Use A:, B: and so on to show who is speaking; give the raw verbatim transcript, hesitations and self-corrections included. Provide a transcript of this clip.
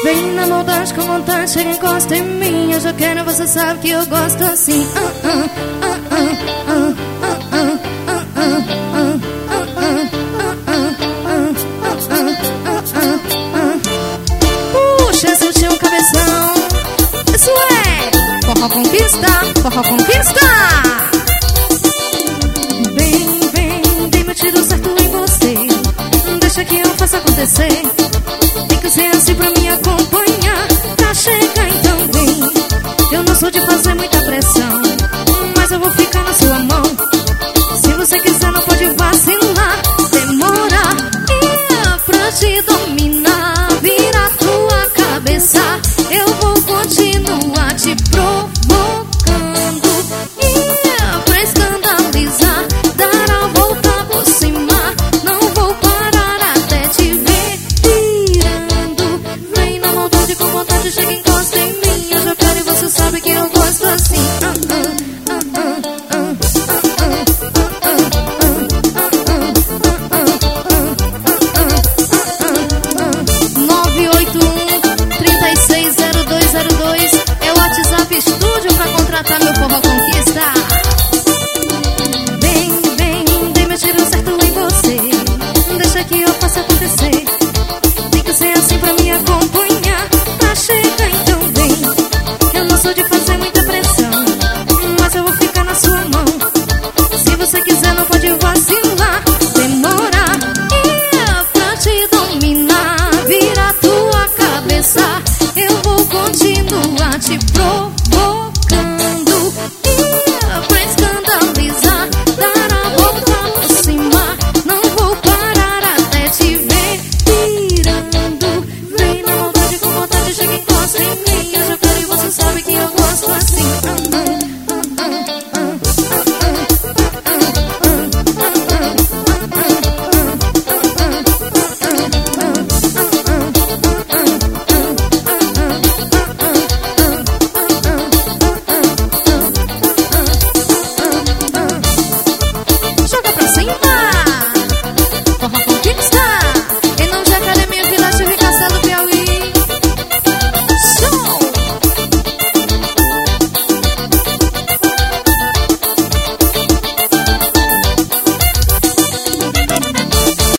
A: Vem na maldade com vontade, chega e encosta em mim. Eu já quero, você sabe que eu gosto assim. uh, uh, uh, uh, uh, uh, uh, uh, uh, uh. Puxa seu tio cabeção. Isso é forró conquista, forró conquista. Vem, vem, vem, meu tiro certo em você. Deixa que eu faça acontecer. Tem que ser assim pra me acompanhar. Pra chegar então vem. Eu não sou de fazer muita pressão.